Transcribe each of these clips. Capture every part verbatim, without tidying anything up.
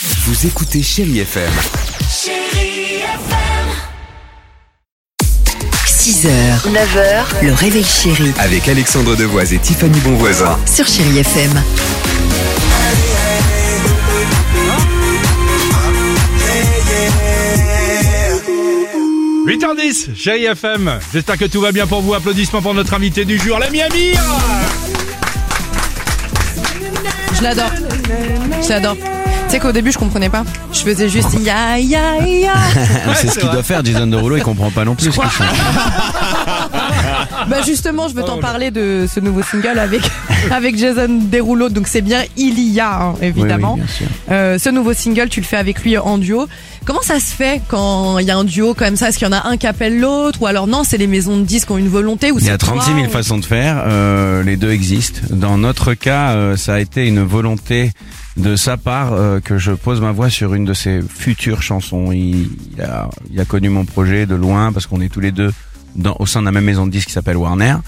Vous écoutez Chérie F M. Chérie F M. six heures, neuf heures, le réveil chéri Avec Alexandre Devoise et Tiffany Bonvoisin. sur Chérie F M. huit heures dix, Chérie F M. J'espère que tout va bien pour vous. Applaudissements pour notre invité du jour, l'ami Amir. Je l'adore. Je l'adore. Tu sais qu'au début je comprenais pas. Je faisais juste ya ya ya. C'est ce qu'il doit faire, Jason Derulo, il comprend pas non plus ce qu'il chante. Bah justement, je veux t'en parler de ce nouveau single avec avec Jason Derulo. Donc c'est bien il y a hein, évidemment. Oui, oui, bien sûr. Euh, ce nouveau single, tu le fais avec lui en duo. Comment ça se fait quand il y a un duo comme ça? Est-ce qu'il y en a un qui appelle l'autre, ou alors non, c'est les maisons de disques qui ont une volonté, ou Il y a c'est toi, trente-six mille ou- façons de faire, euh, les deux existent. Dans notre cas, euh, ça a été une volonté de sa part euh, que je pose ma voix sur une de ses futures chansons. Il, il, a, il a connu mon projet de loin parce qu'on est tous les deux dans, au sein de la même maison de disques qui s'appelle Warner.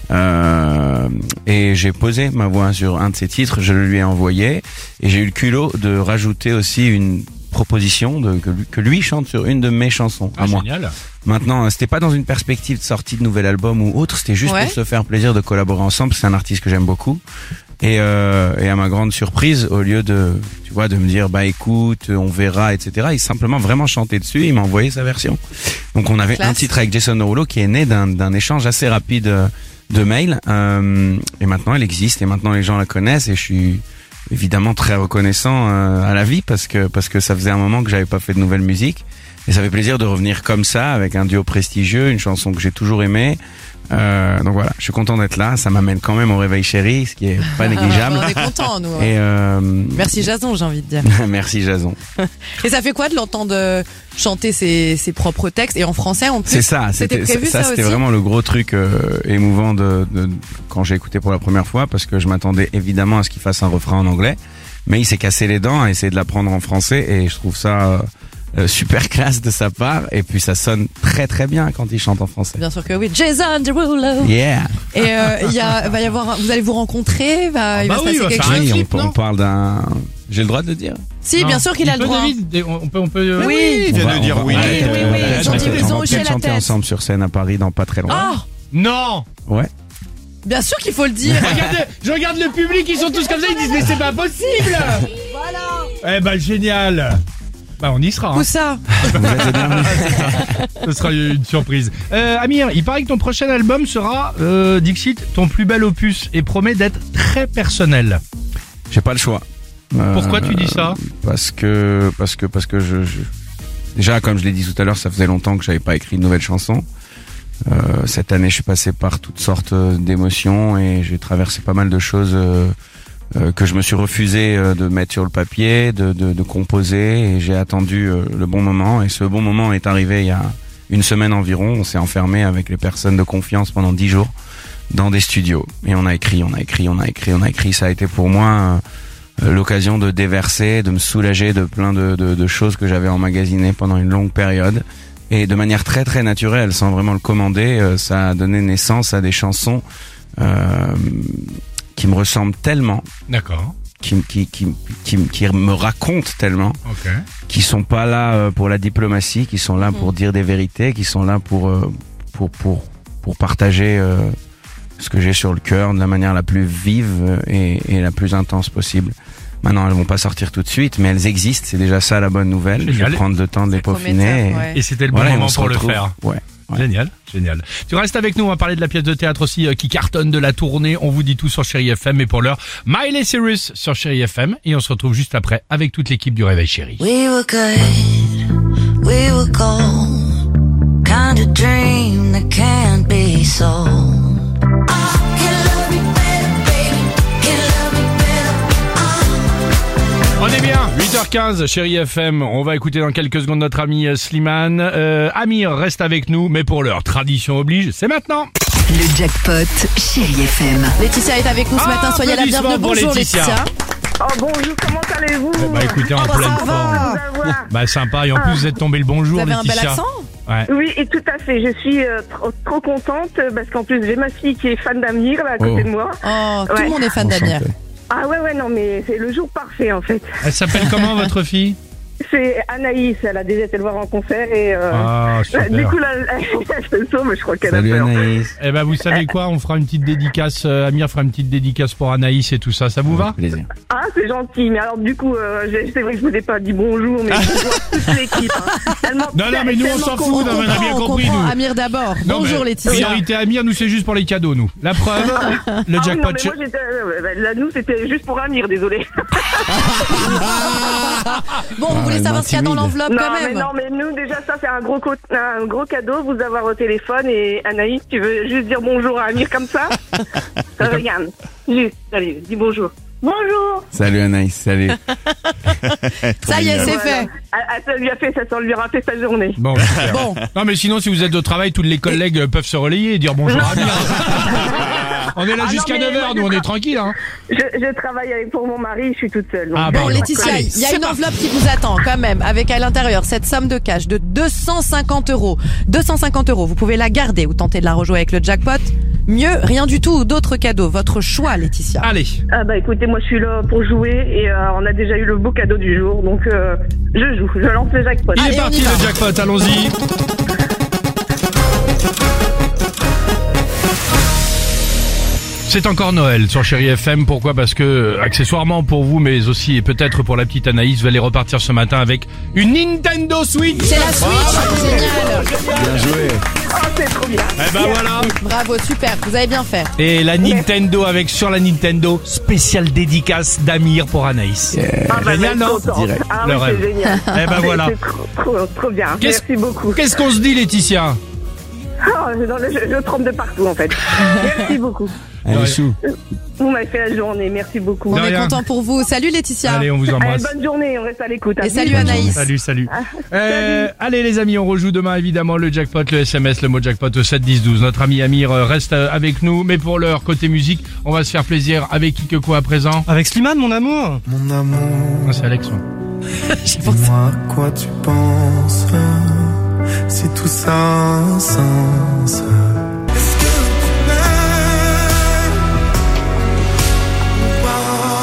Euh, et j'ai posé ma voix sur un de ses titres, je le lui ai envoyé et j'ai eu le culot de rajouter aussi une proposition de, que, lui, que lui chante sur une de mes chansons à Ah, moi. génial. Maintenant, c'était pas dans une perspective de sortie de nouvel album ou autre, c'était juste Ouais. pour se faire plaisir de collaborer ensemble. C'est un artiste que j'aime beaucoup. Et, euh, et à ma grande surprise, au lieu de, tu vois, de me dire, bah écoute, on verra, et cetera, il simplement vraiment chanté dessus, il m'a envoyé sa version. Donc on avait Classe. un titre avec Jason Derulo qui est né d'un, d'un échange assez rapide euh, de mails. Euh, et maintenant elle existe, et maintenant les gens la connaissent, et je suis évidemment très reconnaissant euh, à la vie parce que parce que ça faisait un moment que j'avais pas fait de nouvelle musique. Et ça fait plaisir de revenir comme ça, avec un duo prestigieux, une chanson que j'ai toujours aimée. Euh, donc voilà, je suis content d'être là. Ça m'amène quand même au réveil chéri, ce qui est pas négligeable. On est contents nous. Et euh, Merci Jason, j'ai envie de dire. merci Jason. Et ça fait quoi de l'entendre euh, chanter ses, ses propres textes, et en français en plus? C'est ça, C'était c'était prévu, ça, ça c'était aussi vraiment le gros truc euh, émouvant de, de quand j'ai écouté pour la première fois, parce que je m'attendais évidemment à ce qu'il fasse un refrain en anglais, mais il s'est cassé les dents à essayer de l'apprendre en français, et je trouve ça euh, euh, super classe de sa part, et puis ça sonne très très bien quand il chante en français. Bien sûr que oui. Jason Derulo. Yeah. Et euh, il y a, va y avoir, vous allez vous rencontrer, va, il bah va se oui, passer il va quelque faire un chose. Oui, on, clip, on non parle d'un. J'ai le droit de le dire. Si, Non. bien sûr qu'il Il a le peut, droit. David, on peut, on peut. Oui. il vient On va- de dire on va- oui. on va- Oui, oui, oui, on va- ils ont dit- on va ils ont hoché peut-être la chanter tête. ensemble sur scène à Paris dans pas très longtemps. Oh, Non. Ouais. bien sûr qu'il faut le dire. Regardez, je regarde le public, ils sont tous comme ça, ils disent mais c'est pas possible. Voilà. Eh ben génial. Bah on y sera. hein. Où ça? Vous êtes les bienvenus. Ce sera une surprise. Euh, Amir, il paraît que ton prochain album sera, euh, Dixit, ton plus bel opus et promet d'être très personnel. J'ai pas le choix. Euh, Pourquoi tu dis ça? Parce que parce que parce que je, je... déjà comme je l'ai dit tout à l'heure, ça faisait longtemps que j'avais pas écrit de nouvelles chansons. Euh, cette année, je suis passé par toutes sortes euh, d'émotions et j'ai traversé pas mal de choses euh, euh, que je me suis refusé euh, de mettre sur le papier, de, de, de composer, et j'ai attendu euh, le bon moment, et ce bon moment est arrivé il y a une semaine environ. On s'est enfermé avec les personnes de confiance pendant dix jours dans des studios et on a écrit, on a écrit, on a écrit, on a écrit. Ça a été pour moi euh, l'occasion de déverser, de me soulager de plein de, de, de choses que j'avais emmagasinées pendant une longue période. Et de manière très très naturelle, sans vraiment le commander, euh, ça a donné naissance à des chansons euh, qui me ressemblent tellement, D'accord. qui, qui, qui, qui, qui me racontent tellement, Ok. qui sont pas là euh, pour la diplomatie, qui sont là pour dire des vérités, qui sont là pour euh, pour pour pour partager euh, ce que j'ai sur le cœur de la manière la plus vive euh, et, et la plus intense possible. Maintenant, elles vont pas sortir tout de suite, mais elles existent. C'est déjà ça la bonne nouvelle. Je Génial. vais prendre le temps de les C'est peaufiner. prometteur, ouais. Et c'était le bon Voilà, et moment on se pour le retrouve. faire. Ouais. Ouais. Génial, génial. Tu restes avec nous, on va parler de la pièce de théâtre aussi euh, qui cartonne, de la tournée. On vous dit tout sur Chérie F M, mais pour l'heure, Miley Cyrus sur Chérie F M, et on se retrouve juste après avec toute l'équipe du Réveil Chéri. We were good, we were gold, kind of dream that can't be sold. On est bien, huit heures quinze, Chérie F M. On va écouter dans quelques secondes notre ami euh, Slimane. Euh, Amir reste avec nous, mais pour l'heure, tradition oblige, c'est maintenant. Le jackpot Chérie F M. Laetitia est avec nous ce matin, soyez la Applaudissements bienvenue. pour Bonjour Laetitia. Laetitia. Oh bonjour, comment allez-vous? Eh bah écoutez, en Oh, bah, pleine ça forme. va. Vous avoir. Bah sympa, et en plus vous êtes tombé le Vous bonjour, avez un bel Laetitia. accent? Ouais. Oui, et tout à fait. Je suis euh, trop, trop contente euh, parce qu'en plus j'ai ma fille qui est fan d'Amir là à côté Oh. de moi. Oh, tout Ouais. le monde est fan d'Amir. Enchanté. Ah ouais, ouais, non, mais c'est le jour parfait, en fait. Elle s'appelle comment votre fille? C'est Anaïs, elle a déjà été le voir en concert et... Euh, Ah, super. du coup, là, elle se sauve, mais je crois qu'elle Salut a peur. Anaïs. Eh ben, vous savez quoi? On fera une petite dédicace. euh, Amir fera une petite dédicace pour Anaïs et tout ça. Ça vous va? Avec plaisir. Ah, c'est gentil, mais alors du coup, euh, j'ai- c'est vrai que je vous ai pas dit bonjour, mais bonjour à toute l'équipe. Hein. Tellement- Non, non, mais nous, on tellement s'en qu'on- fout. Non, mais on a bien on compris, comprend. nous. Amir d'abord. Non, Bonjour mais Laetitia. Priorité Amir, nous c'est juste pour les cadeaux, nous. La preuve, le Ah oui, non, jackpot. mais moi, j'étais, euh, bah, là, nous, c'était juste pour Amir, désolé. Bon, vous voulez elle savoir ce qu'il y a dans m'intimide. l'enveloppe Non, quand mais même? non, mais nous, déjà, ça, c'est un gros, co- un gros cadeau, vous avoir au téléphone. Et Anaïs, tu veux juste dire bonjour à Amir comme ça? Ça, regarde. Juste, allez, dis bonjour. Bonjour! Salut Anaïs, salut. Ça y est, c'est Voilà. fait. Ah, ah, ça lui a fait, ça, ça lui aura fait sa journée. Bon, super. Bon. Non, mais sinon, si vous êtes au travail, tous les collègues euh, peuvent se relayer et dire bonjour à Amir. On est là Ah, jusqu'à non, mais neuf heures, moi, nous, je on est tra- tranquille, hein. Je, je travaille avec, pour mon mari, je suis toute seule. donc- Ah, bah, Bon, alors. Laetitia, Allez, il y a c'est une parti. enveloppe qui vous attend quand même, avec à l'intérieur cette somme de cash de deux cent cinquante euros. deux cent cinquante euros, vous pouvez la garder ou tenter de la rejouer avec le jackpot. Mieux, rien du tout ou d'autres cadeaux. Votre choix, Laetitia. Allez. Ah bah écoutez, moi je suis là pour jouer et euh, on a déjà eu le beau cadeau du jour, donc euh, je joue, je lance le jackpot. Il Allez, est on parti, y va. le jackpot, allons-y. C'est encore Noël sur Chéri F M. Pourquoi? Parce que, accessoirement pour vous, mais aussi et peut-être pour la petite Anaïs, vous allez repartir ce matin avec une Nintendo Switch. C'est la Switch, génial. Bien joué. Oh, c'est trop bien. Eh ben voilà. Bravo, super, vous avez bien fait. Et la Nintendo avec sur la Nintendo spéciale dédicace d'Amir pour Anaïs. Ah, bah, Génial, bah, non? contente. Direct. Ah Le oui, rêve. c'est génial. Eh ben voilà. C'est trop, trop, trop bien. Qu'est-ce- Merci beaucoup. Qu'est-ce qu'on se dit, Laetitia? Oh, dans le- je, je trempe de partout en fait. Merci beaucoup. Allez, chou. Vous m'avez fait la journée, merci beaucoup. On De est rien. content pour vous. Salut Laetitia. Allez, on vous Allez, embrasse. bonne journée, on reste à l'écoute. À Et salut plus. Anaïs. Salut, salut. Ah, Euh, allez les amis, on rejoue demain évidemment le jackpot, le S M S, le mot jackpot au sept dix douze. Notre ami Amir euh, reste euh, avec nous, mais pour l'heure, côté musique, on va se faire plaisir avec qui que quoi à présent? Avec Slimane, mon amour. Mon amour, Ah, c'est Alex. ouais. dis-moi à quoi tu penses, si tout ça a un sens. Est-ce que tu m'aimes ou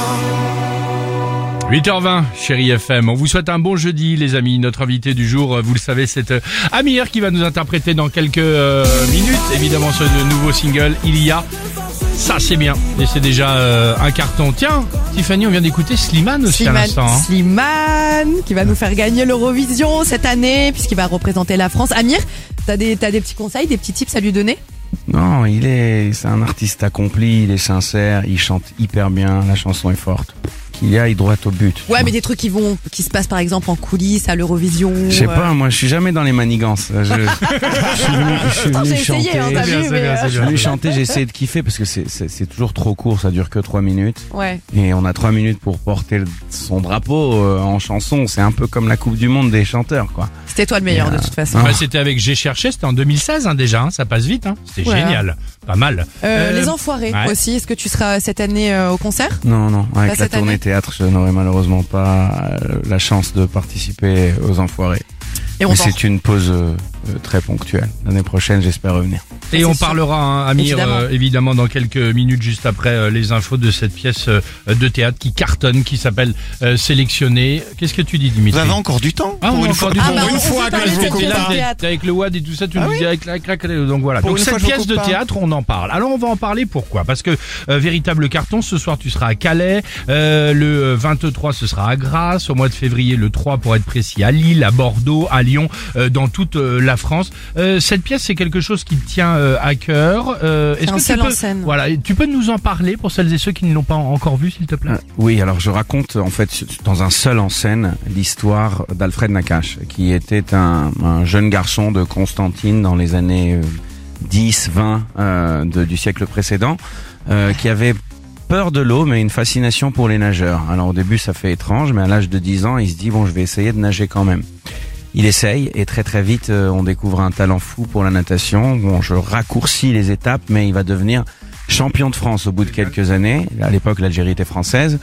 pas? huit heures vingt, Chéri F M. On vous souhaite un bon jeudi, les amis. Notre invité du jour, euh, vous le savez, c'est euh, Amir qui va nous interpréter dans quelques euh, minutes, évidemment, ce nouveau single, Il y a. Ça, c'est bien. Et c'est déjà euh, un carton. Tiens, Tiffany, on vient d'écouter Slimane aussi à Slimane, l'instant. hein. Slimane, qui va nous faire gagner l'Eurovision cette année, puisqu'il va représenter la France. Amir, t'as des, t'as des petits conseils, des petits tips à lui donner? Non, il est, c'est un artiste accompli, il est sincère, il chante hyper bien, la chanson est forte. Qu'il aille droit au but. Ouais, mais des trucs qui vont, qui se passent par exemple en coulisses, à l'Eurovision. Je sais euh, pas, moi je suis jamais dans les manigances. Je, je suis venu, je suis Attends, venu j'ai essayé, chanter. hein, t'as C'est bien, vu, c'est mais, bien, euh, c'est Je suis bien. venu chanter, j'ai essayé de kiffer parce que c'est, c'est, c'est toujours trop court, ça dure que trois minutes. Ouais. Et on a trois minutes pour porter le- son drapeau euh, en chanson. C'est un peu comme la Coupe du Monde des chanteurs, quoi. C'était toi le meilleur de toute façon. Ah. Bah, c'était avec J'ai cherché, c'était en deux mille seize hein, déjà, hein, ça passe vite, hein. C'était Voilà. génial, pas mal. Euh, Euh, les Enfoirés ouais. aussi. Est-ce que tu seras cette année euh, au concert? Non, non, avec Pas la cette tournée année théâtre, je n'aurai malheureusement pas euh, la chance de participer aux Enfoirés. Et on Mais t'en- c'est une pause euh, euh, très ponctuelle. L'année prochaine, j'espère revenir. Et c'est on sûr. parlera, hein, Amir, Évidemment. euh, évidemment, dans quelques minutes, juste après euh, les infos de cette pièce euh, de théâtre qui cartonne, qui s'appelle euh, Sélectionné. Qu'est-ce que tu dis, Dimitri? Vous avez encore du temps. Ah, pour on a une encore fois, du pour temps. Ah, bah, une on fois peut que parler je de vous cette pièce coupe de pas. théâtre. T'es avec le W A D et tout ça, tu Ah nous oui disais avec la craque. Donc voilà. Pour Donc une fois cette que je vous pièce de coupe pas. théâtre, on en parle. Alors on va en parler. Pourquoi? Parce que euh, véritable carton. Ce soir, tu seras à Calais. Euh, le vingt-trois, ce sera à Grasse. Au mois de février, le trois, pour être précis, à Lille, à Bordeaux, à Lyon, euh, dans toute euh, la France. Euh, cette pièce, c'est quelque chose qui te tient euh, à cœur. Euh, C'est un tu seul peux, en scène. voilà, et tu peux nous en parler pour celles et ceux qui ne l'ont pas encore vu, s'il te plaît. Euh, Oui, alors je raconte en fait dans un seul en scène l'histoire d'Alfred Nakache, qui était un, un jeune garçon de Constantine dans les années euh, dix, vingt euh, de- du siècle précédent, euh, qui avait peur de l'eau mais une fascination pour les nageurs. Alors au début ça fait étrange, mais à l'âge de dix ans, il se dit bon, je vais essayer de nager quand même. Il essaye et très très vite euh, on découvre un talent fou pour la natation. Bon, je raccourcis les étapes, mais il va devenir champion de France au bout de quelques années. À l'époque, l'Algérie était française.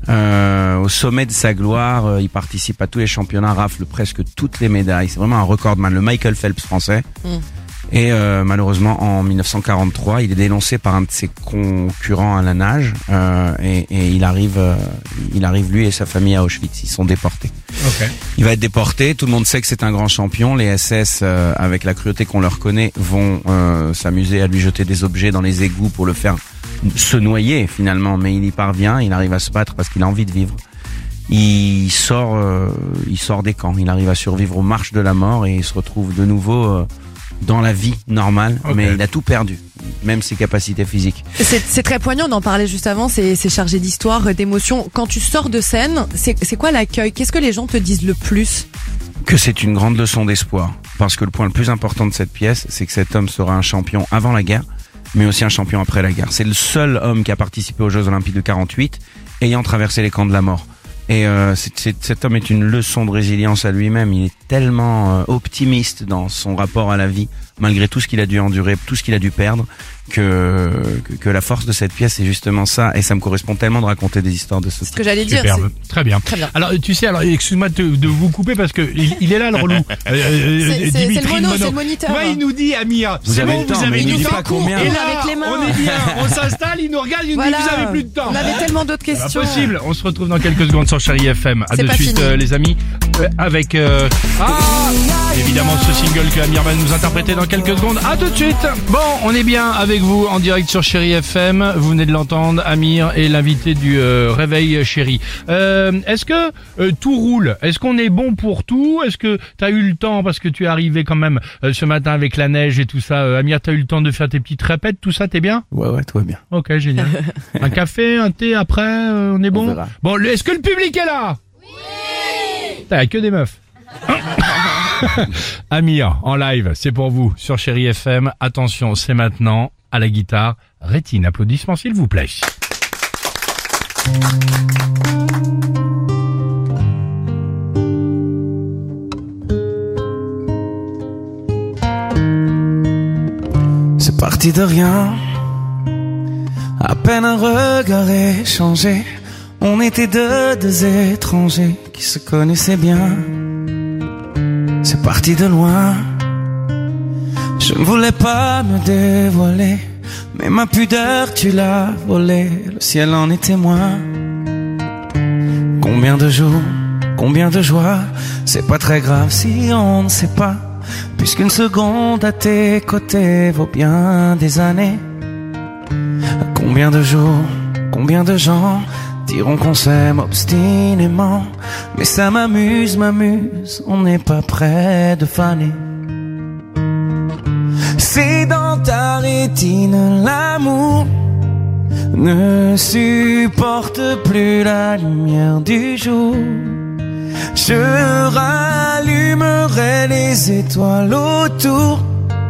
Euh, au sommet de sa gloire, euh, il participe à tous les championnats, rafle presque toutes les médailles. C'est vraiment un recordman, le Michael Phelps français. Mm. Et euh, malheureusement, en dix-neuf cent quarante-trois, il est dénoncé par un de ses concurrents à la nage euh, et, et il arrive, euh, il arrive lui et sa famille à Auschwitz. Ils sont déportés. Ok. Il va être déporté. Tout le monde sait que c'est un grand champion. Les S S, euh, avec la cruauté qu'on leur connaît, vont euh, s'amuser à lui jeter des objets dans les égouts pour le faire se noyer finalement. Mais il y parvient. Il arrive à se battre parce qu'il a envie de vivre. Il sort, euh, il sort des camps. Il arrive à survivre aux marches de la mort et il se retrouve de nouveau euh, dans la vie normale. Okay. Mais il a tout perdu, même ses capacités physiques. C'est, c'est très poignant d'en parler juste avant, c'est, c'est chargé d'histoire, d'émotions. Quand tu sors de scène, c'est, c'est quoi l'accueil? Qu'est-ce que les gens te disent le plus? Que c'est une grande leçon d'espoir. Parce que le point le plus important de cette pièce, c'est que cet homme sera un champion avant la guerre, mais aussi un champion après la guerre. C'est le seul homme qui a participé aux Jeux Olympiques de quarante-huit, ayant traversé les camps de la mort. Et euh, c'est, c'est, cet homme est une leçon de résilience à lui-même. Il est tellement euh, optimiste dans son rapport à la vie, malgré tout ce qu'il a dû endurer, tout ce qu'il a dû perdre, que, que que la force de cette pièce, c'est justement ça. Et ça me correspond tellement de raconter des histoires de ce Ce type. que j'allais dire, Superbe. c'est... Très bien. Très bien. Alors tu sais, alors excuse-moi de, de vous couper parce que il, il est là le relou. Euh, C'est, c'est, c'est Dimitri le mono, Mono. c'est le moniteur. Tu vois, il nous dit Amir, Vous c'est avez bon, le temps, vous avez mais il du nous dit temps. pas combien. Et là, Avec les mains. on est bien, on s'installe, il nous regarde, il nous Voilà. dit vous avez plus de temps. On avait tellement d'autres C'est pas questions. possible. On se retrouve dans quelques secondes sur Chérie F M. À C'est de pas suite, fini. euh, les amis, euh, avec euh, ah, évidemment ce single que Amir va nous interpréter dans quelques secondes. À tout de suite. Bon, on est bien avec vous en direct sur Chérie F M. Vous venez de l'entendre, Amir est l'invité du euh, Réveil Chérie. Euh, est-ce que euh, tout roule? Est-ce qu'on est bon pour tout? Est-ce que t'as eu le temps, parce que tu es arrivé quand même euh, ce matin avec la neige et tout ça, euh, Amir, t'as eu le temps de faire tes petites répètes, tout ça, t'es bien? Ouais, ouais, tout va bien. Ok, génial. Un café, un thé après, euh, on est bon? verra. Bon, le- est-ce que le public est là? Oui. T'as que des meufs. Amir, en live, c'est pour vous, sur Chérie F M. Attention, c'est maintenant, à la guitare. Rétine, applaudissements s'il vous plaît. C'est parti de rien, à peine un regard échangé. On était deux, deux étrangers qui se connaissaient bien. C'est parti de loin, je ne voulais pas me dévoiler, mais ma pudeur tu l'as volée, le ciel en est témoin. Combien de jours, combien de joie, c'est pas très grave si on ne sait pas, puisqu'une seconde à tes côtés vaut bien des années. Combien de jours, combien de gens diront qu'on s'aime obstinément, mais ça m'amuse, m'amuse, on n'est pas près de faner. C'est dans ta rétine, l'amour ne supporte plus la lumière du jour. Je rallumerai les étoiles autour,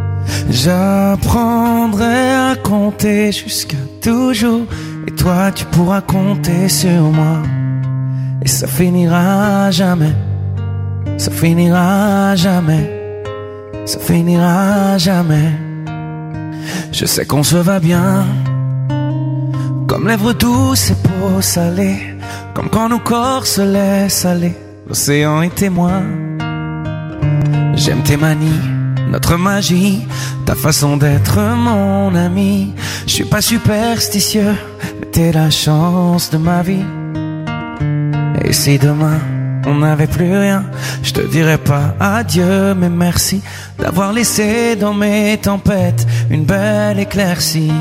j'apprendrai à compter jusqu'à toujours, et toi tu pourras compter sur moi, et ça finira jamais, ça finira jamais, ça finira jamais. Je sais qu'on se va bien, comme lèvres douces et peau salée, comme quand nos corps se laissent aller, l'océan est témoin. J'aime tes manies, notre magie, ta façon d'être mon ami. Je suis pas superstitieux, mais t'es la chance de ma vie. Et si demain on n'avait plus rien, je te dirais pas adieu, mais merci d'avoir laissé dans mes tempêtes une belle éclaircie.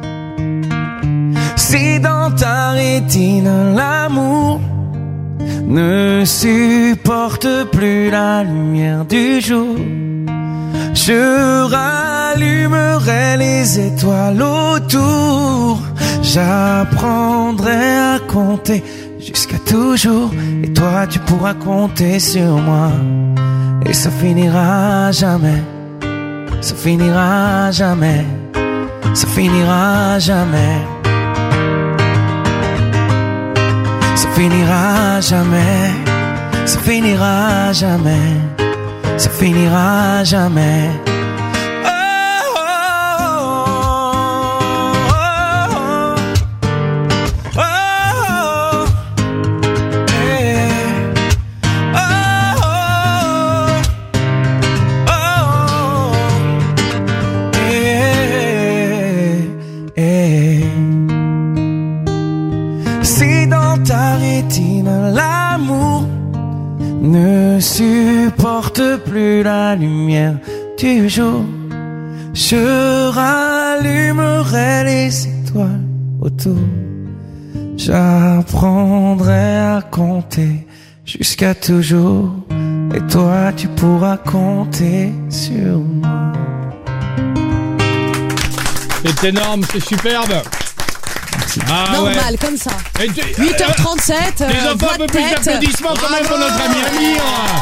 Si dans ta rétine l'amour ne supporte plus la lumière du jour, je rallumerai les étoiles autour, j'apprendrai à compter jusqu'à toujours, et toi tu pourras compter sur moi, et ça finira jamais, ça finira jamais, ça finira jamais, ça finira jamais, ça finira jamais, ça finira jamais. ne supporte plus la lumière du jour, je rallumerai les étoiles autour. J'apprendrai à compter jusqu'à toujours, et toi tu pourras compter sur moi. C'est énorme, c'est superbe. Ah, Normal, ouais. comme ça. Et tu- huit heures trente-sept, euh, Les enfants, voix un peu de plus tête. d'applaudissements quand même pour notre ami Amir.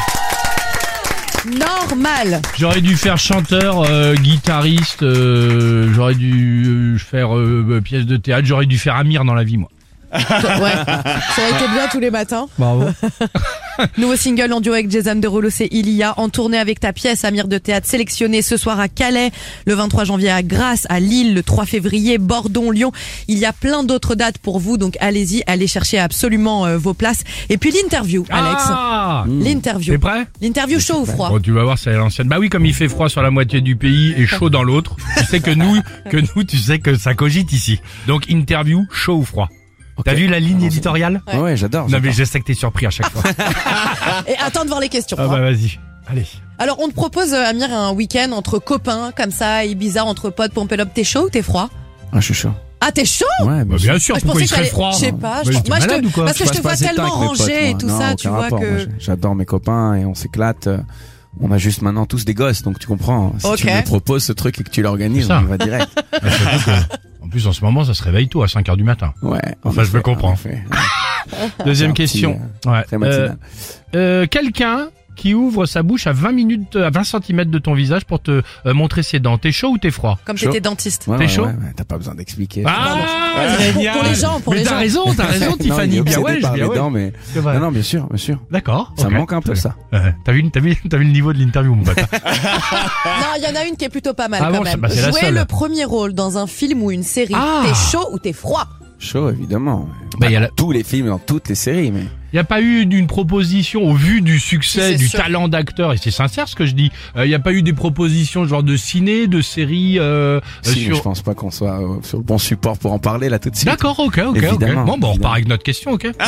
Normal. J'aurais dû faire chanteur, euh, guitariste, euh, j'aurais dû euh, faire euh, pièce de théâtre, j'aurais dû faire Amir dans la vie, moi. Ouais, ça aurait été bien tous les matins. Bravo. Nouveau single en duo avec Jason Derulo, c'est Ilia, en tournée avec ta pièce Amir de théâtre, sélectionné ce soir à Calais, le vingt-trois janvier à Grasse, à Lille, le trois février, Bordeaux, Lyon. Il y a plein d'autres dates pour vous, donc allez-y, allez chercher absolument euh, vos places. Et puis l'interview, Alex. Ah L'interview. T'es prêt? L'interview chaud ou froid? Bon, tu vas voir, c'est à l'ancienne. Bah oui, comme il fait froid sur la moitié du pays et chaud dans l'autre, tu sais que nous, que nous, tu sais que ça cogite ici. Donc interview, chaud ou froid. Ok. T'as vu la ligne éditoriale? Ouais, ouais, j'adore. Non j'adore. mais je sais que t'es surpris à chaque fois. Et attends de voir les questions. Ah bah hein. vas-y, allez. Alors on te propose, euh, Amir, un week-end entre copains, comme ça, Ibiza, entre potes, Pompelop. T'es chaud ou t'es froid? Ah, je suis chaud. Ah, t'es chaud? Ouais, Bah, bien sûr. bien sûr, Ah, je pourquoi pensais il serait que froid? t'allais- Je sais pas, je- Bah, t'es moi, je te- malade ou quoi? parce que je te passe vois pas assez de temps tellement avec mes potes, rangé et moi. tout Non, ça, aucun tu vois rapport. que... Moi, j'ai- j'adore mes copains et on s'éclate. On a juste maintenant tous des gosses, donc tu comprends. Si Ok. tu me proposes ce truc et que tu l'organises, C'est ça. on y va direct. Ah, surtout que, en plus, en ce moment, ça se réveille tôt à cinq heures du matin. Ouais. Enfin, en je me effet, comprends. en effet. Deuxième C'est un petit, question. Ouais. Très matinal. Euh, euh, quelqu'un qui ouvre sa bouche à vingt minutes, à vingt centimètres de ton visage pour te euh, montrer ses dents. T'es chaud ou t'es froid? Comme Chaud. t'étais dentiste. Ouais, T'es ouais, chaud ouais, ouais, t'as pas besoin d'expliquer. Ah, Pour- pour les gens, pour mais les t'as gens. raison, t'as raison, Non, il Tiffany. est Bien obsédé ouais, par bien les ouais. dents, mais C'est vrai. non, non, bien sûr, bien sûr. D'accord. Ça ok. manque un peu, ça. Ouais. T'as vu, t'as vu, t'as vu le niveau de l'interview, mon bâtard. Non, il y en a une qui est plutôt pas mal Ah quand bon, même. bah, c'est la Jouer seule. le premier rôle dans un film ou une série. Ah. T'es chaud ou t'es froid? Chaud, évidemment. Bah, Pas y a dans la- tous les films, dans toutes les séries, mais. Il n'y a pas eu d'une proposition au vu du succès, Si, c'est du sûr. talent d'acteur, et c'est sincère ce que je dis. Il euh, n'y a pas eu des propositions genre de ciné, de série euh, Si, euh, mais sur. je pense pas qu'on soit euh, sur le bon support pour en parler là tout de suite. D'accord, ok, ok, ok. Évidemment, Bon, bah, on repart évidemment. avec notre question, ok. Bah,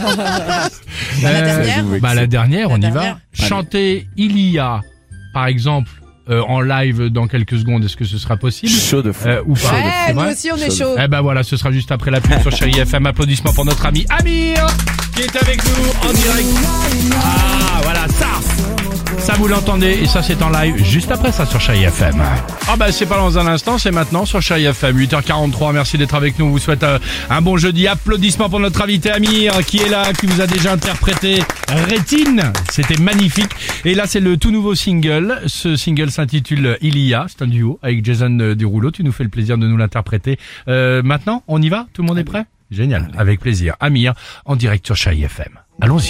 la Euh, dernière. vous Bah la dernière, La on y dernière. va. Chanter Ilia, par exemple, euh, en live dans quelques secondes, est-ce que ce sera possible Chaud de fou. euh, ou pas? Ouais, C'est nous vrai aussi on est Chaud. chaud. Eh ben voilà, ce sera juste après la pub sur Chérie F M. Applaudissements pour notre ami Amir qui est avec nous en direct. Ah voilà, ça ça vous l'entendez et ça c'est en live juste après ça sur Chérie F M. Ah bah c'est pas dans un instant, c'est maintenant sur Chérie F M. huit heures quarante-trois, merci d'être avec nous. On vous souhaite euh, un bon jeudi. Applaudissements pour notre invité Amir qui est là, qui vous a déjà interprété Rétine. C'était magnifique. Et là c'est le tout nouveau single. Ce single s'intitule Ilia, c'est un duo avec Jason euh, Derulo. Tu nous fais le plaisir de nous l'interpréter. Euh, maintenant, on y va? Tout le monde est prêt? Génial, avec plaisir. Amir, en direct sur Chérie F M. Allons-y.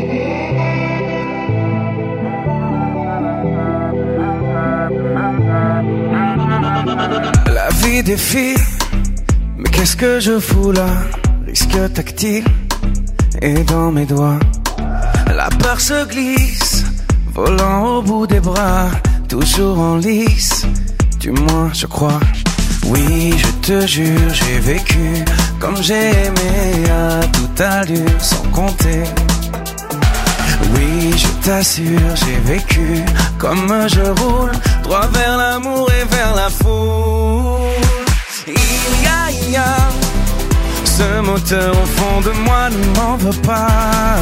La vie défile, mais qu'est-ce que je fous là? Risque tactile et dans mes doigts. La peur se glisse, volant au bout des bras, toujours en lice, du moins je crois. Oui, je te jure, j'ai vécu comme j'ai aimé à toute allure, sans compter. Oui, je t'assure, j'ai vécu comme je roule, droit vers l'amour et vers la foule. Il y a, il y a, ce moteur au fond de moi ne m'en veut pas.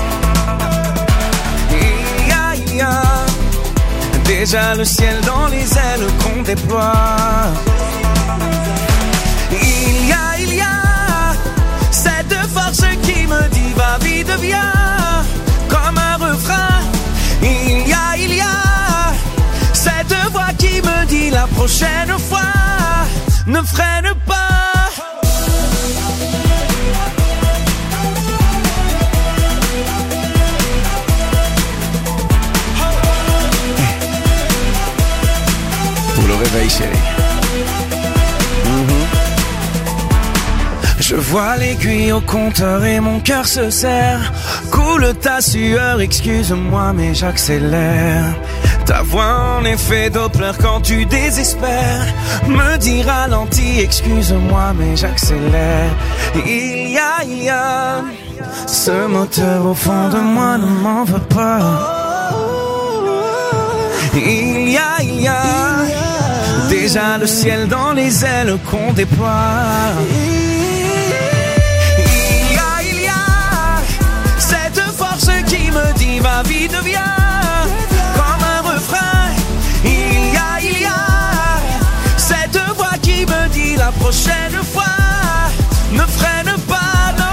Il y a, il y a, déjà le ciel dans les ailes qu'on déploie. Il y a, il y a, cette force qui me dit va vite, viens. Comme un refrain, il y a, il y a cette voix qui me dit la prochaine fois, ne freine pas. Pour le réveil, chérie. Je vois l'aiguille au compteur et mon cœur se serre. Coule ta sueur, excuse-moi mais j'accélère. Ta voix en effet Doppler quand tu désespères. Me dit ralenti, excuse-moi mais j'accélère. Il y a, il y a Ce moteur au fond de moi ne m'en veut pas. Il y a, il y a déjà le ciel dans les ailes qu'on déploie. Il y a, il y a cette force qui me dit va vite viens, comme un refrain. Il y a, il y a cette voix qui me dit la prochaine fois ne freine pas, non.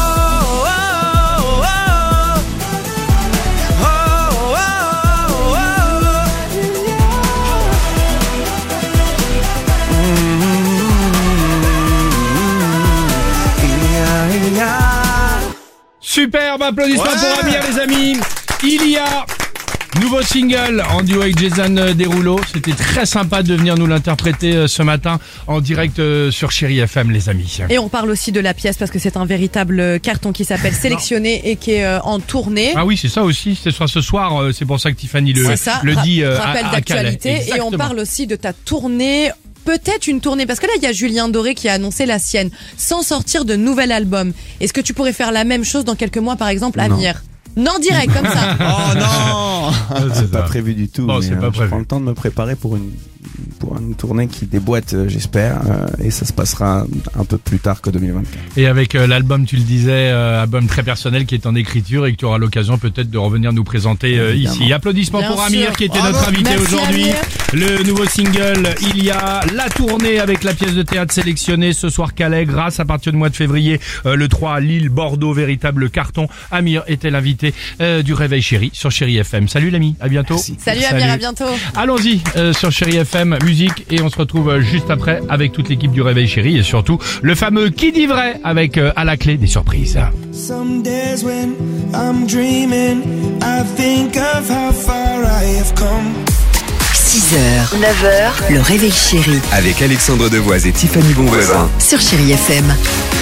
Superbe, applaudissements Ouais. pour Amir, les amis. Il y a nouveau single en duo avec Jason Derulo. C'était très sympa de venir nous l'interpréter ce matin en direct sur Chéri F M, les amis. Et on parle aussi de la pièce parce que c'est un véritable carton qui s'appelle Sélectionné et qui est euh, en tournée. Ah oui, c'est ça aussi. Ce sera ce soir. euh, C'est pour ça que Tiffany le, C'est ça, le ra- dit euh, rappel à, à Calais. d'actualité. Et on Exactement. parle aussi de ta tournée. Peut-être une tournée, parce que là il y a Julien Doré qui a annoncé la sienne, sans sortir de nouvel album. Est-ce que tu pourrais faire la même chose dans quelques mois, par exemple, à Non. Amir? Non, direct, comme ça. Oh non. C'est pas ça. prévu du tout. Bon, mais, c'est pas euh, prévu. Je prends le temps de me préparer pour une pour une tournée qui déboîte, euh, j'espère, euh, et ça se passera un peu plus tard que deux mille vingt-quatre. Et avec euh, l'album, tu le disais, euh, album très personnel qui est en écriture et que tu auras l'occasion peut-être de revenir nous présenter euh, Évidemment. ici. Applaudissements Bien pour sûr. Amir qui était Bravo. notre invité Merci, aujourd'hui. Amir. Le nouveau single, il y a la tournée avec la pièce de théâtre sélectionnée ce soir Calais, grâce à partir du mois de février, euh, le trois à Lille, Bordeaux, véritable carton. Amir était l'invité euh, du Réveil Chéri sur Chéri F M. Salut l'ami, à bientôt. Merci. Salut Amir, à bientôt. Allons-y euh, sur Chéri F M, musique, et on se retrouve euh, juste après avec toute l'équipe du Réveil Chéri et surtout le fameux Qui dit vrai avec euh, à la clé des surprises. Some days when I'm dreaming, I think of how far I have come. six heures, neuf heures, le réveil chéri Avec Alexandre Devoise et Tiffany Bonvoisin. sur Chéri F M.